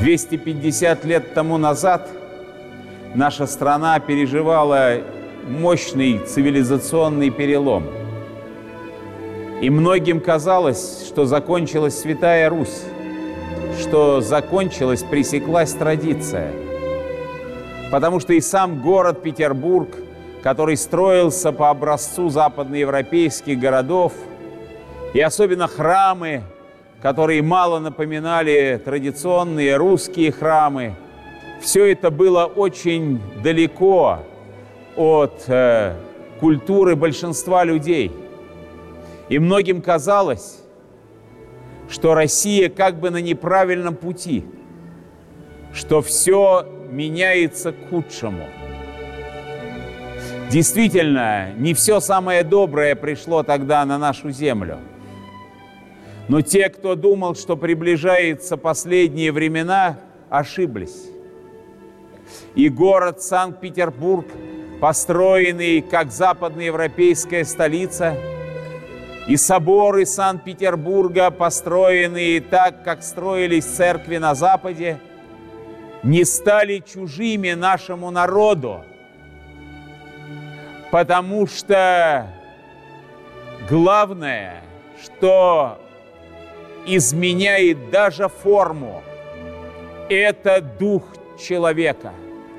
250 лет тому назад наша страна переживала мощный цивилизационный перелом. И многим казалось, что закончилась Святая Русь, что закончилась, пресеклась традиция. Потому что и сам город Петербург, который строился по образцу западноевропейских городов, и особенно храмы, которые мало напоминали традиционные русские храмы, все это было очень далеко от культуры большинства людей. И многим казалось, что Россия как бы на неправильном пути, что все меняется к худшему. Действительно, не все самое доброе пришло тогда на нашу землю. Но те, кто думал, что приближаются последние времена, ошиблись. И город Санкт-Петербург, построенный как западноевропейская столица, и соборы Санкт-Петербурга, построенные так, как строились церкви на Западе, не стали чужими нашему народу, потому что главное, что изменяет даже форму, это дух человека.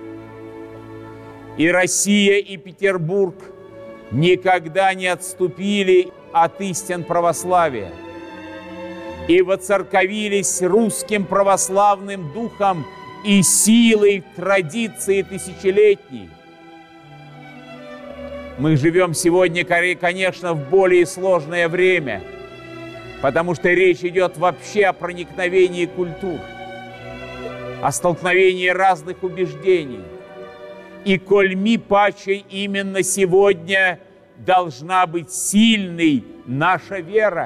И Россия, и Петербург никогда не отступили от истин православия и воцерковились русским православным духом и силой традиции тысячелетней. Мы живем сегодня, конечно, в более сложное время, потому что речь идет вообще о проникновении культур, о столкновении разных убеждений. И коль ми паче именно сегодня должна быть сильной наша вера.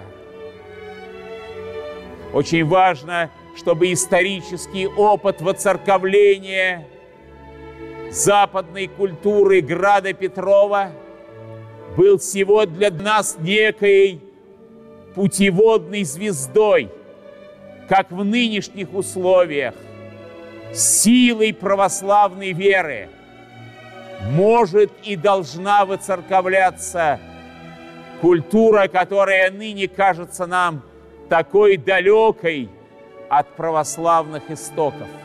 Очень важно, чтобы исторический опыт воцерковления западной культуры Града Петрова был сегодня для нас некой путеводной звездой, как в нынешних условиях, силой православной веры может и должна воцерковляться культура, которая ныне кажется нам такой далекой от православных истоков.